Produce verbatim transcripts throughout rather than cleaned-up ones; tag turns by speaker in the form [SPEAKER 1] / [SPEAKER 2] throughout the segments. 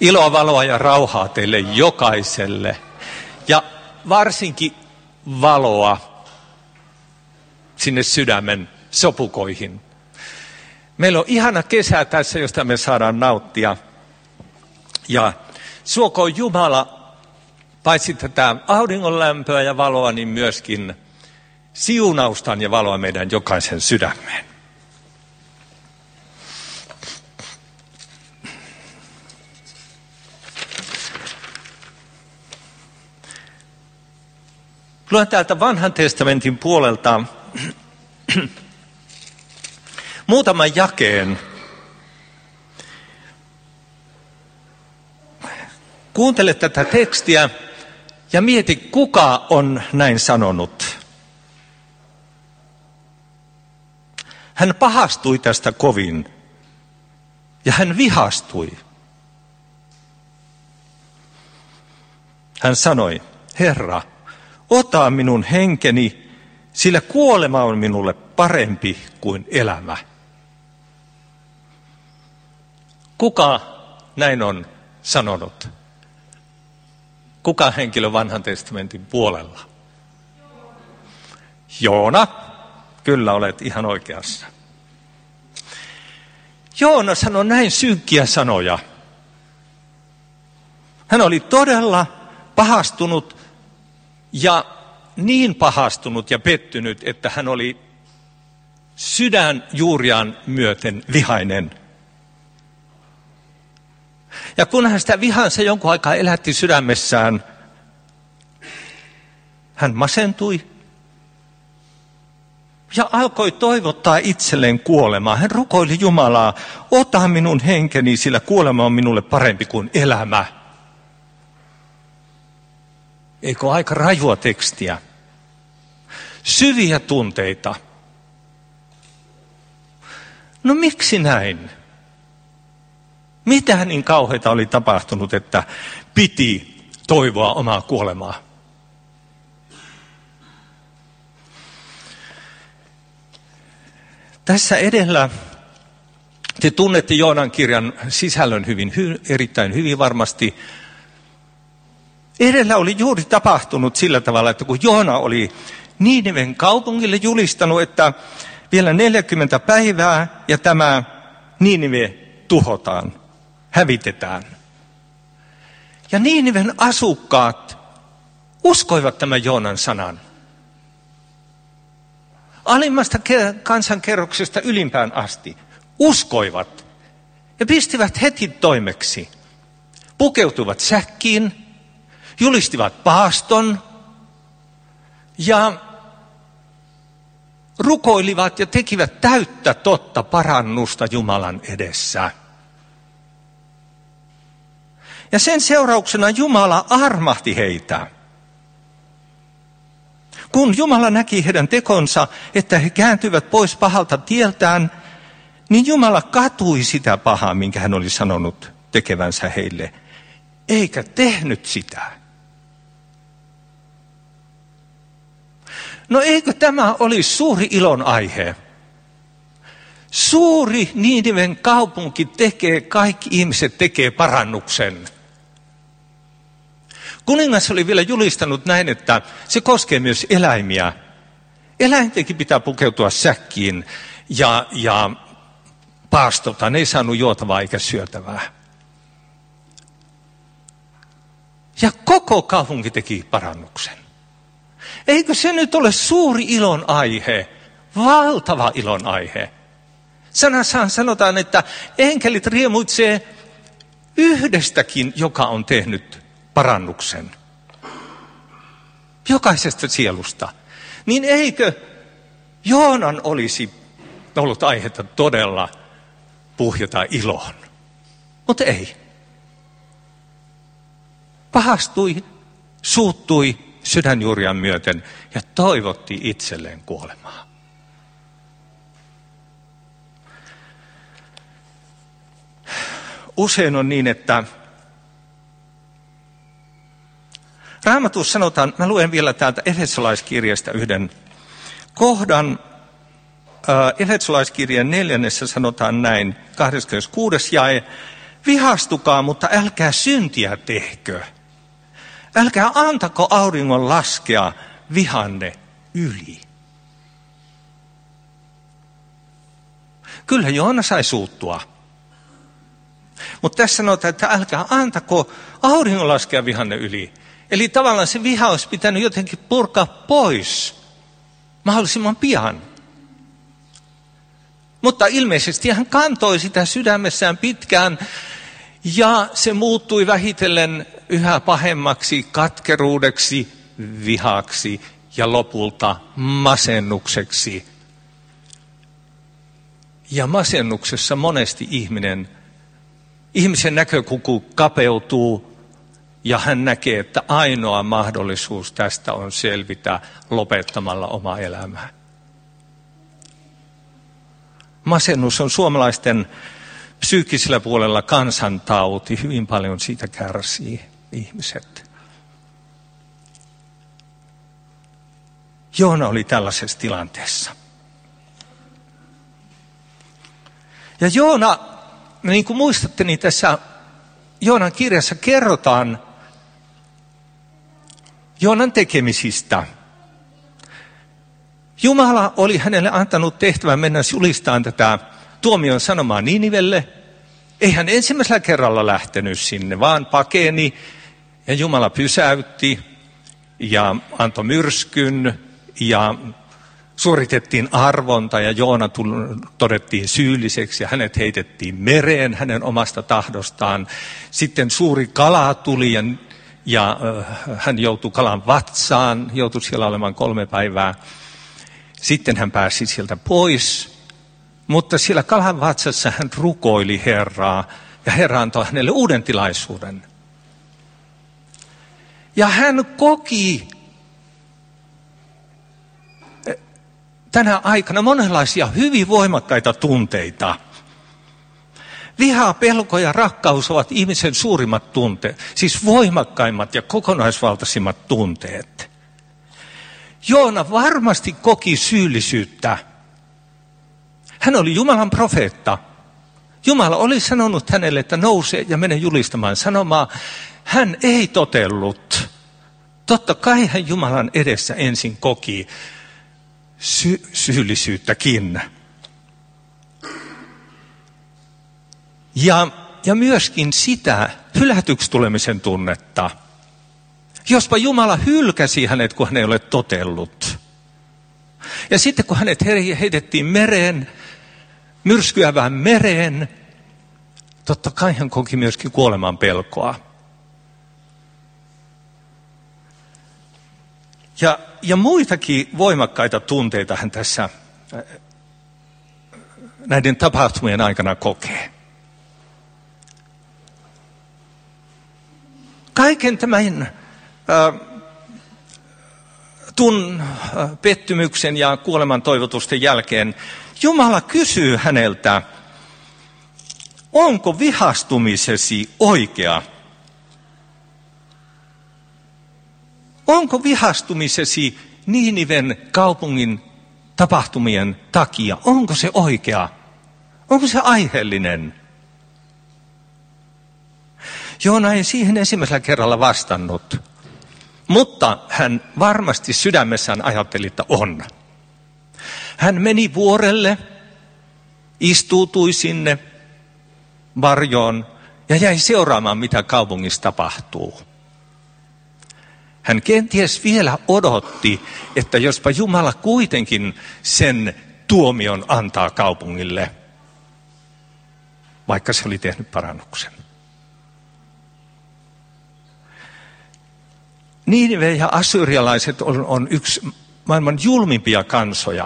[SPEAKER 1] Iloa, valoa ja rauhaa teille jokaiselle. Ja varsinkin valoa sinne sydämen sopukoihin. Meillä on ihana kesä tässä, josta me saadaan nauttia. Ja suokoon Jumala paitsi tätä auringonlämpöä ja valoa, niin myöskin siunaustaan ja valoa meidän jokaisen sydämeen. Luen täältä Vanhan testamentin puolelta muutaman jakeen. Kuuntele tätä tekstiä ja mieti, kuka on näin sanonut. Hän pahastui tästä kovin ja hän vihastui. Hän sanoi, Herra, ota minun henkeni, sillä kuolema on minulle parempi kuin elämä. Kuka näin on sanonut? Kuka henkilö Vanhan testamentin puolella? Joona. Kyllä olet ihan oikeassa. Joona sanoi näin synkkiä sanoja. Hän oli todella pahastunut ja niin pahastunut ja pettynyt, että hän oli sydän juuriaan myöten vihainen. Ja kun hän sitä vihansa jonkun aikaa elätti sydämessään, hän masentui ja alkoi toivottaa itselleen kuolemaa. Hän rukoili Jumalaa, ota minun henkeni, sillä kuolema on minulle parempi kuin elämä. Eikö aika rajua tekstiä? Syviä tunteita. No miksi näin? Mitä niin kauheita oli tapahtunut, että piti toivoa omaa kuolemaa? Tässä edellä te tunnette Joonan kirjan sisällön hyvin, hy, erittäin hyvin varmasti. Edellä oli juuri tapahtunut sillä tavalla, että kun Joona oli Niiniven kaupungille julistanut, että vielä neljäkymmentä päivää ja tämä Niinive tuhotaan, hävitetään. Ja Niiniven asukkaat uskoivat tämän Joonan sanan. Alimmasta kansankerroksesta ylimpään asti uskoivat ja pistivät heti toimeksi. Pukeutuivat säkkiin, julistivat paaston ja rukoilivat ja tekivät täyttä totta parannusta Jumalan edessä. Ja sen seurauksena Jumala armahti heitä. Kun Jumala näki heidän tekonsa, että he kääntyivät pois pahalta tieltään, niin Jumala katui sitä pahaa, minkä hän oli sanonut tekevänsä heille, eikä tehnyt sitä. No eikö tämä olisi suuri ilon aihe? Suuri Niiniven kaupunki tekee, kaikki ihmiset tekee parannuksen. Kuningas oli vielä julistanut näin, että se koskee myös eläimiä. Eläintenkin pitää pukeutua säkkiin ja, ja paastota. Ne ei saanut juotavaa eikä syötävää. Ja koko kaupunki teki parannuksen. Eikö se nyt ole suuri ilon aihe? Valtava ilon aihe. Sanassaan sanotaan, että enkelit riemuitsee yhdestäkin, joka on tehnyt parannuksen. Jokaisesta sielusta. Niin eikö Joonan olisi ollut aihetta todella puhjata iloon? Mutta ei. Pahastui, suuttui sydänjuuriaan myöten ja toivotti itselleen kuolemaa. Usein on niin, että Raamatussa sanotaan, mä luen vielä täältä Efesolaiskirjasta yhden kohdan. Efesolaiskirjan neljännessä sanotaan näin, kahdeskymmeneskuudes jae. Vihastukaa, mutta älkää syntiä tehkö. Älkää antako auringon laskea vihanne yli. Kyllä Joona sai suuttua. Mutta tässä sanotaan, että älkää antako auringon laskea vihanne yli. Eli tavallaan se viha olisi pitänyt jotenkin purkaa pois mahdollisimman pian. Mutta ilmeisesti hän kantoi sitä sydämessään pitkään ja se muuttui vähitellen yhä pahemmaksi katkeruudeksi, vihaksi ja lopulta masennukseksi. Ja masennuksessa monesti ihminen, ihmisen näkökulma kapeutuu ja hän näkee, että ainoa mahdollisuus tästä on selvitä lopettamalla oma elämää. Masennus on suomalaisten psyykkisellä puolella kansantauti. Hyvin paljon siitä kärsii ihmiset. Joona oli tällaisessa tilanteessa. Ja Joona, niin kuin muistatte, niin tässä Joonan kirjassa kerrotaan Joonan tekemisistä. Jumala oli hänelle antanut tehtävän mennä julistamaan tätä tuomion sanomaa Ninivelle. Ei hän ensimmäisellä kerralla lähtenyt sinne, vaan pakeni ja Jumala pysäytti ja antoi myrskyn ja suoritettiin arvonta ja Joona todettiin syylliseksi ja hänet heitettiin mereen hänen omasta tahdostaan. Sitten suuri kala tuli ja, ja äh, hän joutui kalan vatsaan, joutui siellä olemaan kolme päivää. Sitten hän pääsi sieltä pois, mutta siellä kalan vatsassa hän rukoili Herraa ja Herra antoi hänelle uuden tilaisuuden. Ja hän koki tänä aikana monenlaisia hyvin voimakkaita tunteita. Viha, pelko ja rakkaus ovat ihmisen suurimmat tunteet, siis voimakkaimmat ja kokonaisvaltaisimmat tunteet. Joona varmasti koki syyllisyyttä. Hän oli Jumalan profeetta. Jumala oli sanonut hänelle, että nouse ja mene julistamaan sanomaa. Hän ei totellut. Totta kai hän Jumalan edessä ensin koki sy- syyllisyyttäkin. Ja, ja myöskin sitä hylätyksi tulemisen tunnetta. Jospa Jumala hylkäsi hänet, kun hän ei ole totellut. Ja sitten kun hänet heitettiin mereen, myrskyävään mereen, totta kai hän koki myöskin kuoleman pelkoa. Ja, ja muitakin voimakkaita tunteita hän tässä näiden tapahtumien aikana kokee. Kaiken tämän tun pettymyksen ja kuoleman toivotusten jälkeen Jumala kysyy häneltä, onko vihastumisesi oikea? Onko vihastumisesi Niiniven kaupungin tapahtumien takia, onko se oikea? Onko se aiheellinen? Joona ei siihen ensimmäisellä kerralla vastannut, mutta hän varmasti sydämessään ajatteli, että on. Hän meni vuorelle, istuutui sinne varjoon ja jäi seuraamaan, mitä kaupungissa tapahtuu. Hän kenties vielä odotti, että jospa Jumala kuitenkin sen tuomion antaa kaupungille, vaikka se oli tehnyt parannuksen. Niinive ja assyrialaiset on, on yksi maailman julmimpia kansoja.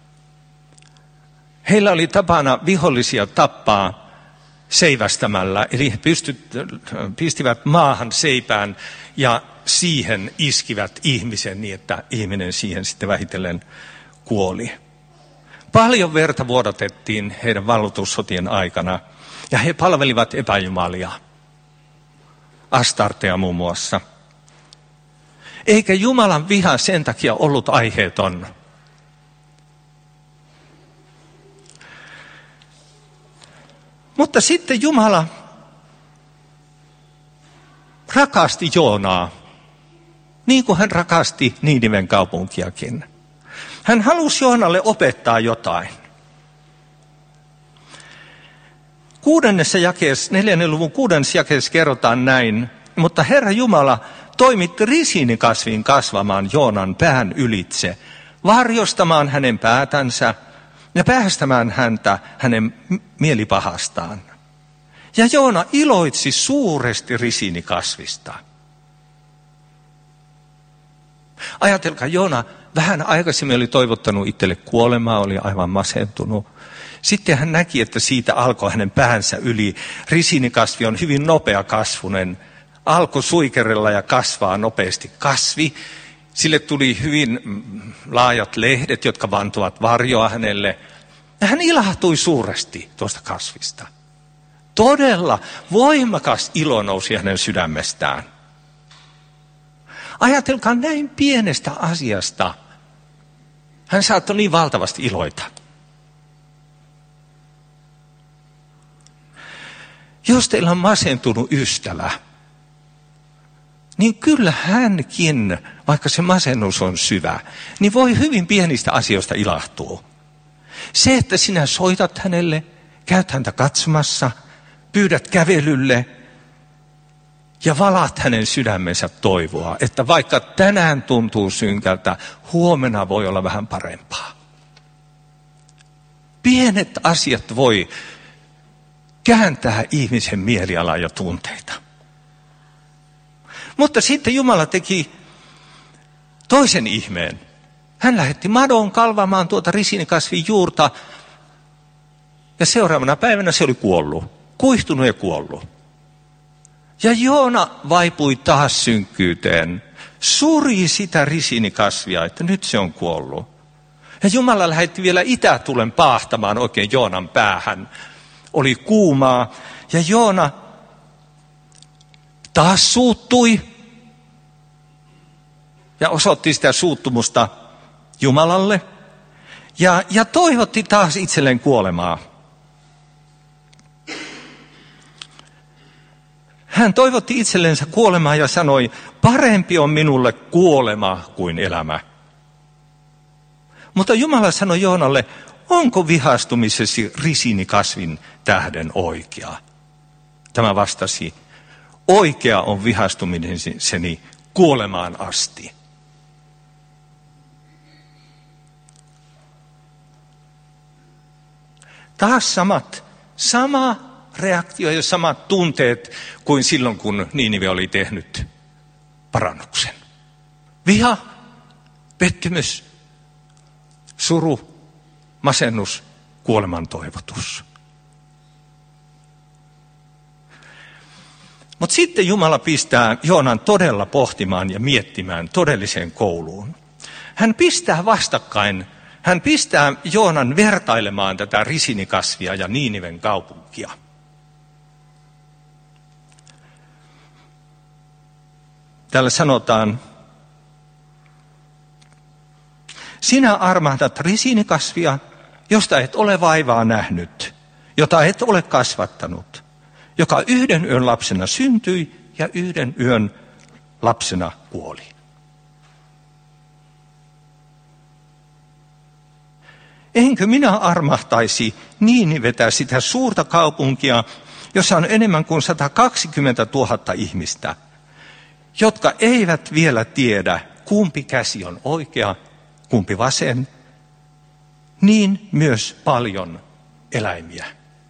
[SPEAKER 1] Heillä oli tapana vihollisia tappaa seivästämällä, eli he pystyt, pistivät maahan seipään ja siihen iskivät ihmisen niin, että ihminen siihen sitten vähitellen kuoli. Paljon verta vuodatettiin heidän valloitussotien aikana ja he palvelivat epäjumalia, Astartea muun muassa. Eikä Jumalan viha sen takia ollut aiheeton. Mutta sitten Jumala rakasti Joonaa, niin kuin hän rakasti Niiniven kaupunkiakin. Hän halusi Joonalle opettaa jotain. Kuudennessa jakeessa, neljännen luvun kuudennessa jakeessa kerrotaan näin, mutta Herra Jumala toimitti risiinikasvin kasvamaan Joonan pään ylitse, varjostamaan hänen päätänsä ja päästämään häntä hänen mielipahastaan. Ja Joona iloitsi suuresti risiinikasvista. Ajatelkaa, Joona vähän aikaisemmin oli toivottanut itselle kuolemaa, oli aivan masentunut. Sitten hän näki, että siitä alkoi hänen päänsä yli. Risiinikasvi on hyvin nopea kasvunen. Alkoi suikerella ja kasvaa nopeasti. Kasvi, sille tuli hyvin laajat lehdet, jotka vantuvat varjoa hänelle. Ja hän ilahtui suuresti tuosta kasvista. Todella voimakas ilo nousi hänen sydämestään. Ajatelkaa näin pienestä asiasta. Hän saattoi niin valtavasti iloita. Jos teillä on masentunut ystävä, niin kyllä hänkin, vaikka se masennus on syvä, niin voi hyvin pienistä asioista ilahtua. Se, että sinä soitat hänelle, käyt häntä katsomassa, pyydät kävelylle ja valaat hänen sydämensä toivoa, että vaikka tänään tuntuu synkältä, huomenna voi olla vähän parempaa. Pienet asiat voi kääntää ihmisen mielialaa ja tunteita. Mutta sitten Jumala teki toisen ihmeen. Hän lähetti madon kalvamaan tuota risiinikasvin juurta ja seuraavana päivänä se oli kuollut, kuihtunut ja kuollut. Ja Joona vaipui taas synkkyyteen, suri sitä risiinikasvia, että nyt se on kuollut. Ja Jumala lähetti vielä itätulen paahtamaan oikein Joonan päähän. Oli kuumaa ja Joona taas suuttui ja osoitti sitä suuttumusta Jumalalle ja, ja toivotti taas itselleen kuolemaa. Hän toivotti itsellensä kuolemaa ja sanoi, parempi on minulle kuolema kuin elämä. Mutta Jumala sanoi Joonalle, onko vihastumisesi risiinikasvin tähden oikea? Tämä vastasi, oikea on vihastumiseni kuolemaan asti. Taas samat, sama reaktio ja samat tunteet kuin silloin, kun Niinive oli tehnyt parannuksen. Viha, pettymys, suru, masennus, kuoleman toivotus. Mutta sitten Jumala pistää Joonan todella pohtimaan ja miettimään todelliseen kouluun. Hän pistää vastakkain, hän pistää Joonan vertailemaan tätä risiinikasvia ja Niiniven kaupunkia. Täällä sanotaan, sinä armahdat risiinikasvia, josta et ole vaivaa nähnyt, jota et ole kasvattanut, joka yhden yön lapsena syntyi ja yhden yön lapsena kuoli. Enkö minä armahtaisi Niinivetä, sitä suurta kaupunkia, jossa on enemmän kuin sata kaksikymmentätuhatta ihmistä, jotka eivät vielä tiedä, kumpi käsi on oikea, kumpi vasen, niin myös paljon eläimiä.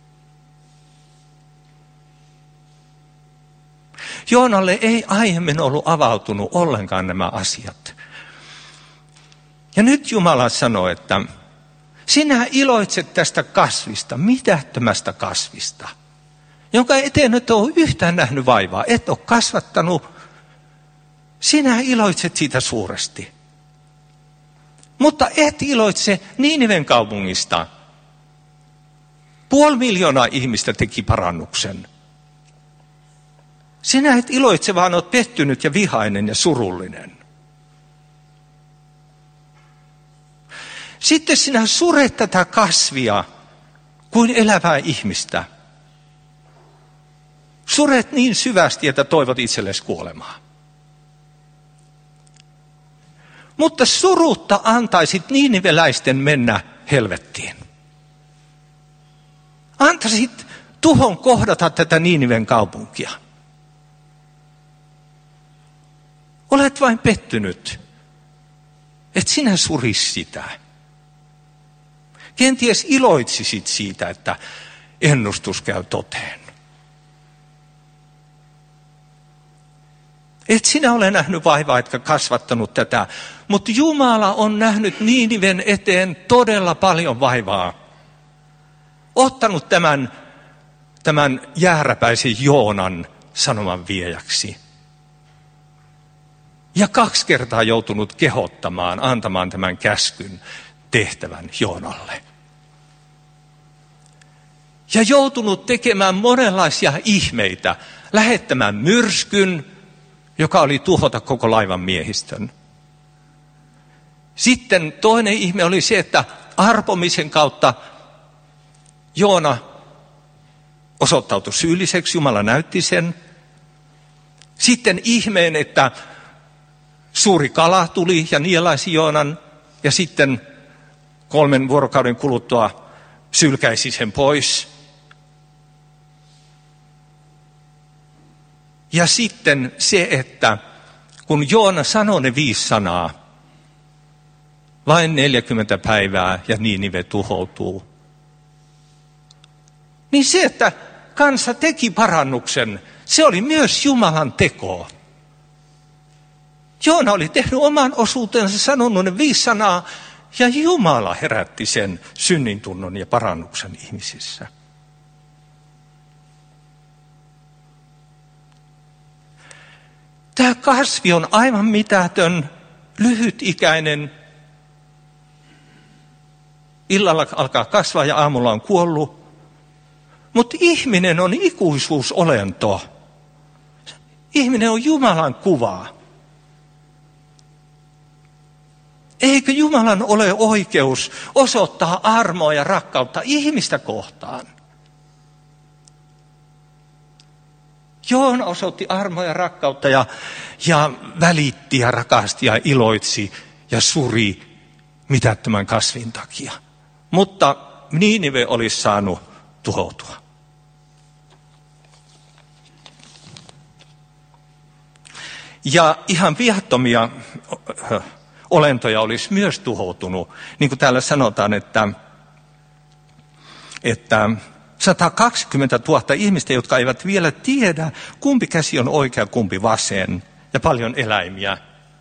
[SPEAKER 1] Joonalle ei aiemmin ollut avautunut ollenkaan nämä asiat. Ja nyt Jumala sanoi, että sinä iloitset tästä kasvista, mitättömästä kasvista, jonka eteen et ole yhtään nähnyt vaivaa, et ole kasvattanut. Sinä iloitset siitä suuresti. Mutta et iloitse Niiniven kaupungista. Puoli miljoonaa ihmistä teki parannuksen. Sinä et iloitse, vaan olet pettynyt ja vihainen ja surullinen. Sitten sinä suret tätä kasvia kuin elävää ihmistä. Suret niin syvästi, että toivot itsellesi kuolemaa. Mutta surutta antaisit niiniveläisten mennä helvettiin. Antaisit tuhon kohdata tätä Niiniven kaupunkia. Olet vain pettynyt, et sinä suris sitä. Kenties iloitsisit siitä, että ennustus käy toteen. Et sinä ole nähnyt vaivaa, etkä kasvattanut tätä, mutta Jumala on nähnyt Niiniven eteen todella paljon vaivaa. Ottanut tämän, tämän jääräpäisen Joonan sanoman viejäksi. Ja kaksi kertaa joutunut kehottamaan, antamaan tämän käskyn tehtävän Joonalle. Ja joutunut tekemään monenlaisia ihmeitä, lähettämään myrskyn, joka oli tuhota koko laivan miehistön. Sitten toinen ihme oli se, että arpomisen kautta Joona osoittautui syylliseksi, Jumala näytti sen. Sitten ihmeen, että suuri kala tuli ja nielaisi Joonan ja sitten kolmen vuorokauden kuluttua sylkäisi sen pois. Ja sitten se, että kun Joona sanoi ne viisi sanaa, vain neljäkymmentä päivää ja Niinive tuhoutuu. Niin se, että kansa teki parannuksen, se oli myös Jumalan teko. Joona oli tehnyt oman osuutensa, sanonut ne viisi sanaa, ja Jumala herätti sen synnintunnon ja parannuksen ihmisissä. Tämä kasvi on aivan mitätön, lyhytikäinen. Illalla alkaa kasvaa ja aamulla on kuollut. Mutta ihminen on ikuisuusolento. Ihminen on Jumalan kuva. Eikö Jumalan ole oikeus osoittaa armoa ja rakkautta ihmistä kohtaan? Joona osoitti armoa ja rakkautta ja, ja välitti ja rakasti ja iloitsi ja suri mitättömän kasvin takia. Mutta Niinive olisi saanut tuhoutua. Ja ihan viattomia olentoja olisi myös tuhoutunut. Niin kuin täällä sanotaan, että, että sata kaksikymmentätuhatta ihmistä, jotka eivät vielä tiedä, kumpi käsi on oikea, kumpi vasen, ja paljon eläimiä.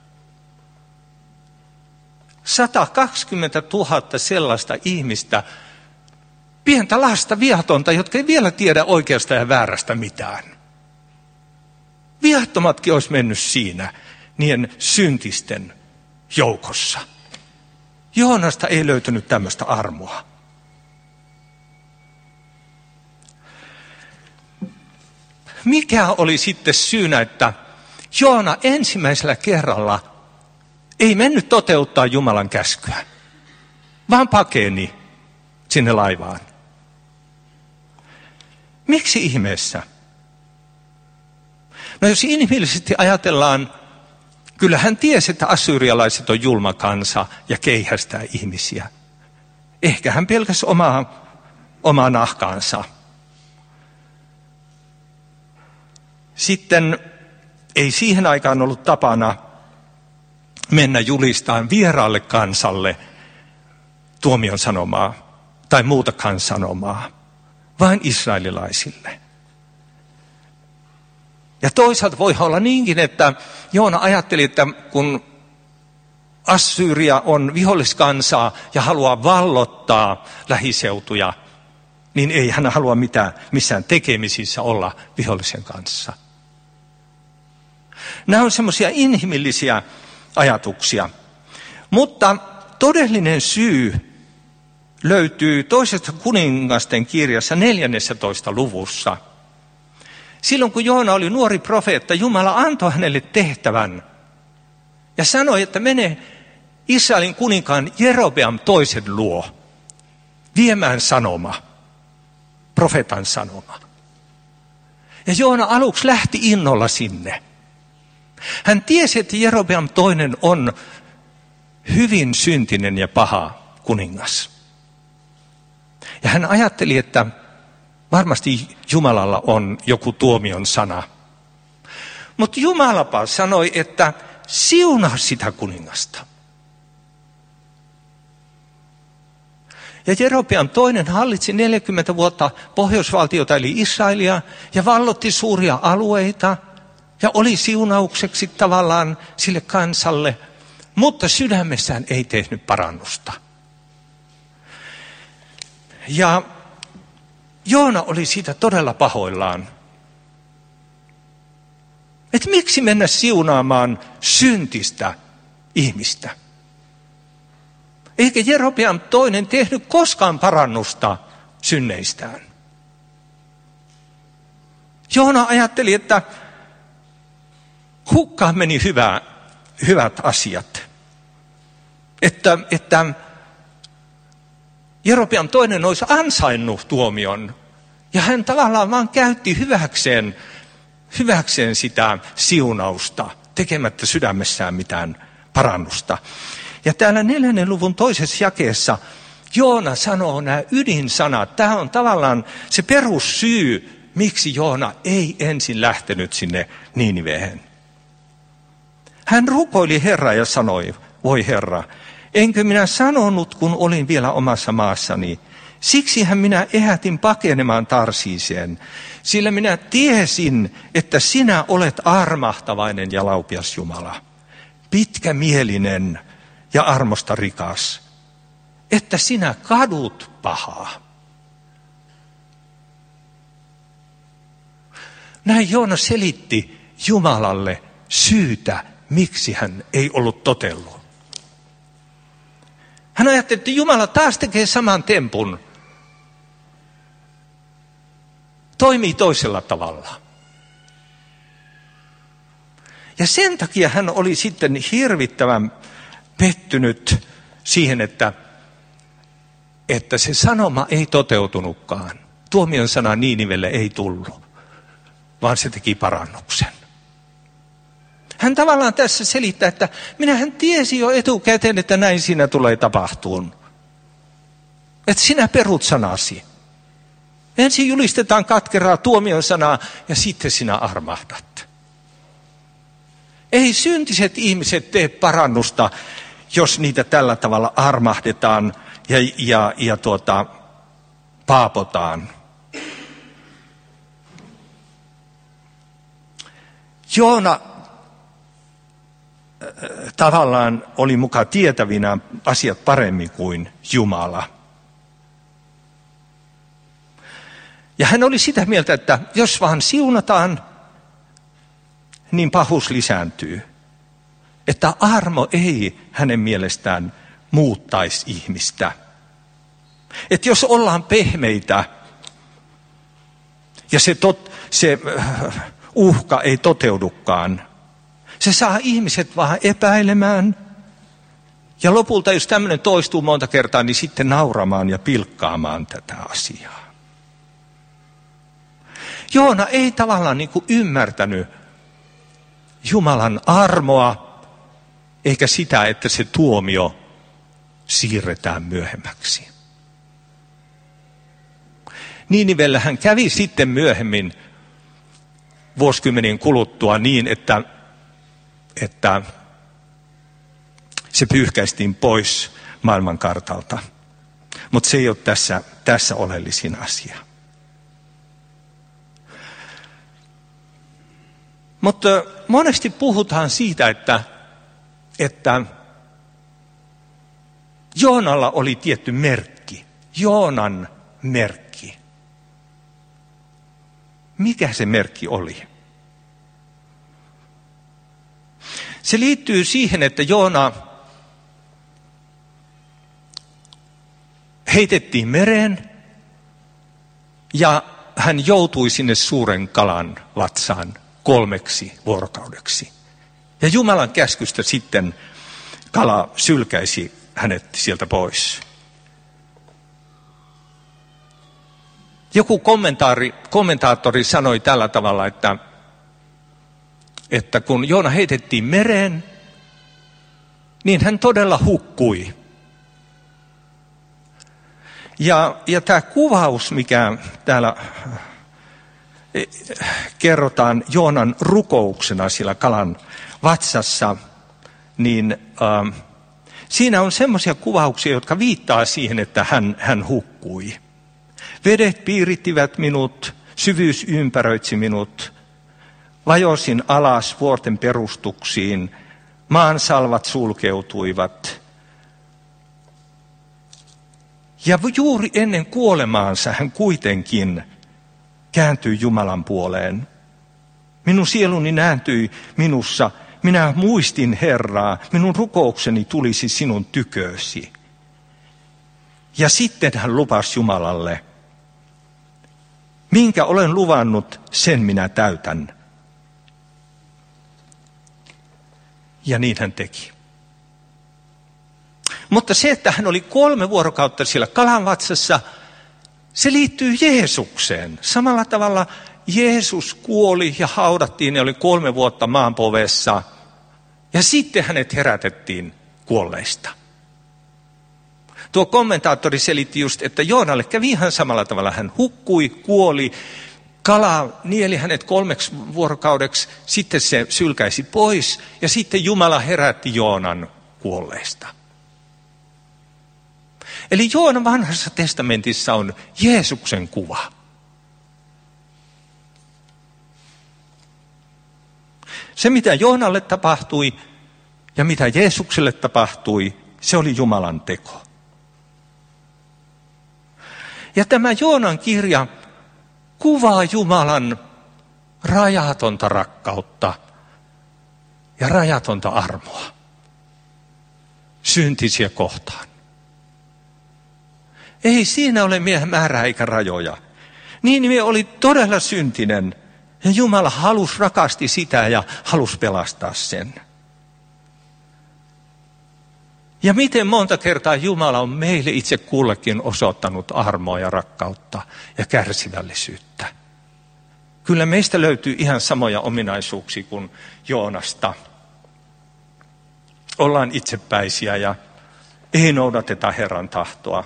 [SPEAKER 1] sata kaksikymmentätuhatta sellaista ihmistä, pientä lasta, viatonta, jotka ei vielä tiedä oikeasta ja väärästä mitään. Viattomatkin olisi mennyt siinä, niiden syntisten joukossa. Joonasta ei löytynyt tämmöistä armoa. Mikä oli sitten syynä, että Joona ensimmäisellä kerralla ei mennyt toteuttaa Jumalan käskyä, vaan pakeni sinne laivaan? Miksi ihmeessä? No jos inhimillisesti ajatellaan, kyllä hän tiesi, että assyrialaiset on julma kansa ja keihästää ihmisiä. Ehkä hän pelkäsi omaa, omaa nahkaansa. Sitten ei siihen aikaan ollut tapana mennä julistamaan vieraalle kansalle tuomion sanomaa tai muutakaan sanomaa, vain israelilaisille. Ja toisaalta voi olla niinkin, että Joona ajatteli, että kun Assyria on viholliskansaa ja haluaa vallottaa lähiseutuja, niin ei hän halua mitään, missään tekemisissä olla vihollisen kanssa. Nämä on semmoisia inhimillisiä ajatuksia. Mutta todellinen syy löytyy toisesta kuningasten kirjassa neljännentoista luvussa. Silloin kun Joona oli nuori profeetta, Jumala antoi hänelle tehtävän ja sanoi, että mene Israelin kuninkaan Jerobeam toisen luo viemään sanoma, profeetan sanoma. Ja Joona aluksi lähti innolla sinne. Hän tiesi, että Jerobeam toinen on hyvin syntinen ja paha kuningas. Ja hän ajatteli, että varmasti Jumalalla on joku tuomion sana. Mutta Jumalapa sanoi, että siunaa sitä kuningasta. Ja Jerobeam toinen hallitsi neljäkymmentä vuotta pohjoisvaltiota eli Israelia ja vallotti suuria alueita ja oli siunaukseksi tavallaan sille kansalle, mutta sydämessään ei tehnyt parannusta. Ja Joona oli siitä todella pahoillaan. Että miksi mennä siunaamaan syntistä ihmistä? Eikä Jerobeam toinen tehnyt koskaan parannusta synneistään. Joona ajatteli, että hukkaan meni hyvä, hyvät asiat. Että, että Jerobeam toinen olisi ansainnut tuomion. Ja hän tavallaan vaan käytti hyväkseen, hyväkseen sitä siunausta, tekemättä sydämessään mitään parannusta. Ja täällä neljännen luvun toisessa jakeessa Joona sanoo nämä ydinsanat. Tämä on tavallaan se perussyy, miksi Joona ei ensin lähtenyt sinne Niiniveen. Hän rukoili Herraa ja sanoi, voi Herra, enkö minä sanonut, kun olin vielä omassa maassani, siksihän minä ehätin pakenemaan Tarsiiseen, sillä minä tiesin, että sinä olet armahtavainen ja laupias Jumala, pitkämielinen ja armosta rikas, että sinä kadut pahaa. Näin Joona selitti Jumalalle syytä, miksi hän ei ollut totellut. Hän ajatteli, että Jumala taas tekee saman tempun. Toimii toisella tavalla. Ja sen takia hän oli sitten hirvittävän pettynyt siihen, että, että se sanoma ei toteutunutkaan. Tuomion sana Niinivelle ei tullut, vaan se teki parannuksen. Hän tavallaan tässä selittää, että minähän tiesin jo etukäteen, että näin siinä tulee tapahtuun. Että sinä perut sanasi. Ensin julistetaan katkeraa tuomion sanaa ja sitten sinä armahdat. Ei syntiset ihmiset tee parannusta, jos niitä tällä tavalla armahdetaan ja, ja, ja tuota, paapotaan. Joona tavallaan oli muka tietävinä asiat paremmin kuin Jumala. Ja hän oli sitä mieltä, että jos vaan siunataan, niin pahuus lisääntyy. Että armo ei hänen mielestään muuttaisi ihmistä. Että jos ollaan pehmeitä ja se, tot, se uhka ei toteudukaan, se saa ihmiset vähän epäilemään. Ja lopulta, jos tämmöinen toistuu monta kertaa, niin sitten nauramaan ja pilkkaamaan tätä asiaa. Joona ei tavallaan niin kuin ymmärtänyt Jumalan armoa, eikä sitä, että se tuomio siirretään myöhemmäksi. Niinivellä hän kävi sitten myöhemmin vuosikymmenien kuluttua niin, että, että se pyyhkäistiin pois maailmankartalta. Mutta se ei ole tässä, tässä oleellisin asia. Mutta monesti puhutaan siitä, että, että Joonalla oli tietty merkki. Joonan merkki. Mikä se merkki oli? Se liittyy siihen, että Joona heitettiin mereen ja hän joutui sinne suuren kalan vatsaan kolmeksi vuorokaudeksi. Ja Jumalan käskystä sitten kala sylkäisi hänet sieltä pois. Joku kommentaari, kommentaattori sanoi tällä tavalla, että, että kun Joona heitettiin mereen, niin hän todella hukkui. Ja, ja tämä kuvaus, mikä täällä kerrotaan Joonan rukouksena siellä kalan vatsassa, niin äh, siinä on semmoisia kuvauksia, jotka viittaa siihen, että hän, hän hukkui. Vedet piirittivät minut, syvyys ympäröitsi minut, vajosin alas vuorten perustuksiin, maan salvat sulkeutuivat. Ja juuri ennen kuolemaansa hän kuitenkin kääntyi Jumalan puoleen. Minun sieluni nääntyi minussa, minä muistin Herraa, minun rukoukseni tulisi sinun tykösi. Ja sitten hän lupasi Jumalalle, minkä olen luvannut, sen minä täytän. Ja niin hän teki. Mutta se, että hän oli kolme vuorokautta siellä kalanvatsassa, se liittyy Jeesukseen. Samalla tavalla Jeesus kuoli ja haudattiin ja oli kolme vuotta maanpovessa. Ja sitten hänet herätettiin kuolleista. Tuo kommentaattori selitti just, että Joonalle kävi ihan samalla tavalla. Hän hukkui, kuoli, kala nieli hänet kolmeksi vuorokaudeksi, sitten se sylkäisi pois ja sitten Jumala herätti Joonan kuolleista. Eli Joonan vanhassa testamentissa on Jeesuksen kuva. Se, mitä Joonalle tapahtui ja mitä Jeesukselle tapahtui, se oli Jumalan teko. Ja tämä Joonan kirja kuvaa Jumalan rajatonta rakkautta ja rajatonta armoa syntisiä kohtaan. Ei siinä ole miehen määrää eikä rajoja. Niinive oli todella syntinen ja Jumala halusi rakasti sitä ja halusi pelastaa sen. Ja miten monta kertaa Jumala on meille itse kullekin osoittanut armoa ja rakkautta ja kärsivällisyyttä. Kyllä meistä löytyy ihan samoja ominaisuuksia kuin Joonasta. Ollaan itsepäisiä ja ei noudateta Herran tahtoa.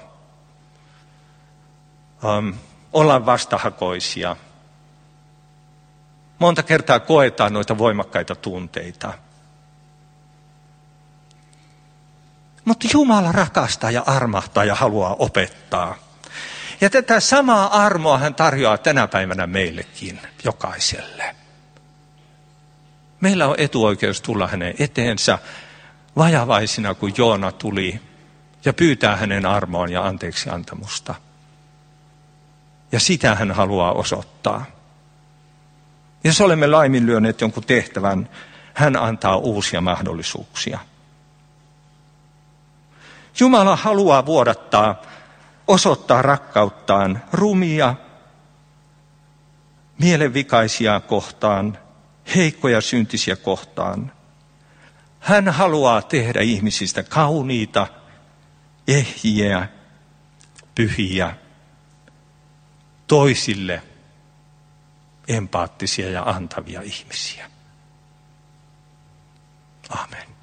[SPEAKER 1] Um, ollaan vastahakoisia. Monta kertaa koetaan noita voimakkaita tunteita. Mutta Jumala rakastaa ja armahtaa ja haluaa opettaa. Ja tätä samaa armoa hän tarjoaa tänä päivänä meillekin, jokaiselle. Meillä on etuoikeus tulla hänen eteensä vajavaisina, kuin Joona tuli, ja pyytää hänen armoaan ja anteeksi antamusta. Ja sitä hän haluaa osoittaa. Jos olemme laiminlyöneet jonkun tehtävän, hän antaa uusia mahdollisuuksia. Jumala haluaa vuodattaa, osoittaa rakkauttaan rumia, mielenvikaisia kohtaan, heikkoja syntisiä kohtaan. Hän haluaa tehdä ihmisistä kauniita, ehjiä, pyhiä, toisille empaattisia ja antavia ihmisiä. Amen.